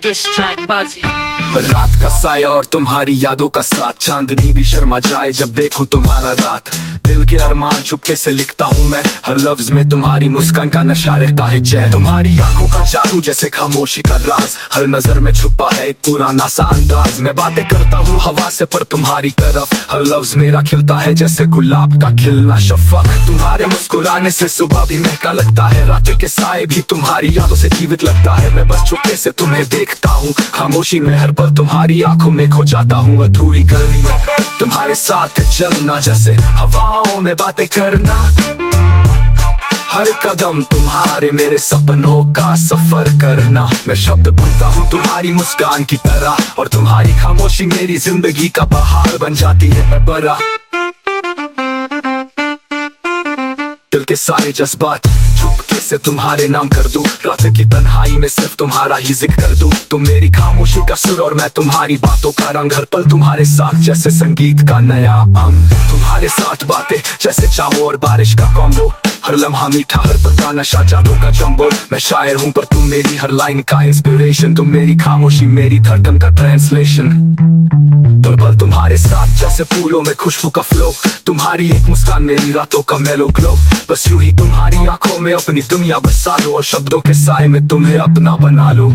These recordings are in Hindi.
डिस ट्रैक बाजी। रात का साया और तुम्हारी यादों का साथ, चांदनी भी शर्मा जाए जब देखो तुम्हारा रात। दिल के अरमान चुपके से लिखता हूँ मैं, हर लफ्ज में तुम्हारी मुस्कान का नशा रहता है चैन। तुम्हारी आंखों का जादू जैसे खामोशी का राज, हर नजर में छुपा है एक पुराना सा अंदाज। मैं बातें करता हूँ हवा से पर तुम्हारी तरफ, हर लफ्ज मेरा खिलता है जैसे गुलाब का खिलना शफक। तुम्हारे मुस्कुराने से सुबह भी महका लगता है, रात के साए भी तुम्हारी यादों से जीवित लगता है। मैं बस चुपके से तुम्हें देखता हूँ, खामोशी में हर पल तुम्हारी आंखों में खो जाता हूँ। अधूरी गर्मी में तुम्हारे साथ चलना, जैसे हवाओं में बातें करना। हर कदम तुम्हारे मेरे सपनों का सफर करना। मैं शब्द बोलता हूँ तुम्हारी मुस्कान की तरह, और तुम्हारी खामोशी मेरी जिंदगी का पहाड़ बन जाती है बड़ा। दिल के सारे जज्बात चुपके से तुम्हारे नाम कर दूं, रात की तन्हाई में सिर्फ तुम्हारा ही जिक्र कर दूं। तुम मेरी खामोशी का सुर और मैं तुम्हारी बातों का रंग, हर पल तुम्हारे साथ जैसे संगीत का नया अंग। तुम्हारे साथ बातें जैसे चाहो और बारिश का कॉम्बो, हर लम्हा मीठा हर पल का नशा जादू का जंबो। मैं शायर हूँ पर तुम मेरी हर लाइन का इंस्पिरेशन, तुम मेरी खामोशी मेरी धड़कन का ट्रांसलेशन। तो पल तुम्हारे साथ जैसे फूलों में खुशबू का फ्लो, तुम्हारी एक मुस्कान मेरी रातों का मेलो ग्लो। बस यूं ही तुम्हारी आंखों में अपनी दुनिया बसा लो, और शब्दों के साए में तुम्हें अपना बना लो।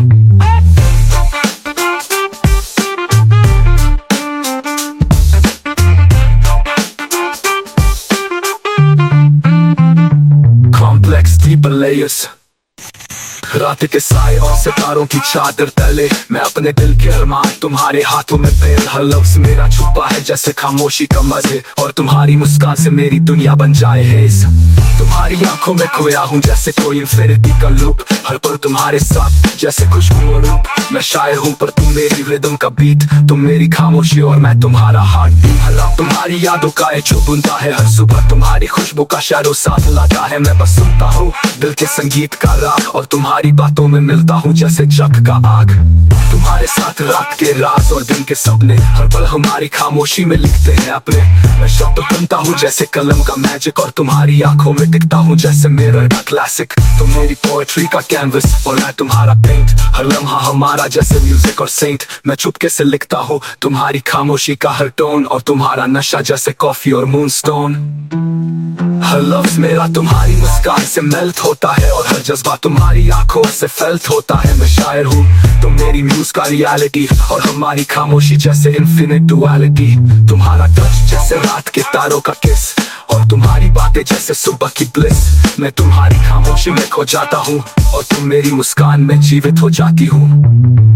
Complex deeper layers, रात के साए और सितारों की चादर तले, मैं अपने दिल के अरमान तुम्हारे हाथों में पेल। हर लफ्ज मेरा छुपा है जैसे खामोशी का मजे, और तुम्हारी मुस्कान से मेरी दुनिया बन जाए हेज। तुम्हारी आंखों में खोया हूँ जैसे कोई इंफिनिटी का लूप, हर पल तुम्हारे साथ जैसे खुशबू और रूप। मैं शायर हूँ पर तुम मेरी रिदम का बीट, तुम मेरी खामोशी और मैं तुम्हारा हार्ट बीट। हला तुम्हारी यादों का जो बुनता है हर सुबह, तुम्हारी खुशबू का शहरों साथ लाता है। मैं बस सुनता हूँ दिल के संगीत का राग, और तुम्हारी बातों में मिलता हूँ जैसे जग का आग। तुम्हारे साथ रात के राज और दिन के सपने, हर पल हमारी खामोशी में लिखते हैं अपने। मैं शब्द बनता हूँ जैसे कलम का मैजिक, और तुम्हारी आंखों में दिखता हूँ जैसे मिरर का क्लासिक। तुम मेरी पोएट्री का कैनवस और मैं तुम्हारा पेंट, हर लम्हा हमारा जैसे म्यूजिक और सेंट। मैं चुपके से लिखता हूँ तुम्हारी खामोशी का हर टोन, और तुम्हारा नशा जैसे कॉफी और मूनस्टोन। हर लफ्ज मेरा तुम्हारी मुस्कान से मेल्ट होता है, और हर जज्बा तुम्हारी आंखों से फेल्ट होता है। मैं शायर हूँ तुम मेरी म्यूज का रियलिटी, और हमारी खामोशी जैसे इन्फिनिट डुअलिटी। तुम्हारा टच जैसे रात के तारों का किस, और तुम्हारी बातें जैसे सुबह की ब्लिस। मैं तुम्हारी खामोशी में खो जाता हूँ, और तुम मेरी मुस्कान में जीवित हो जाती हूँ।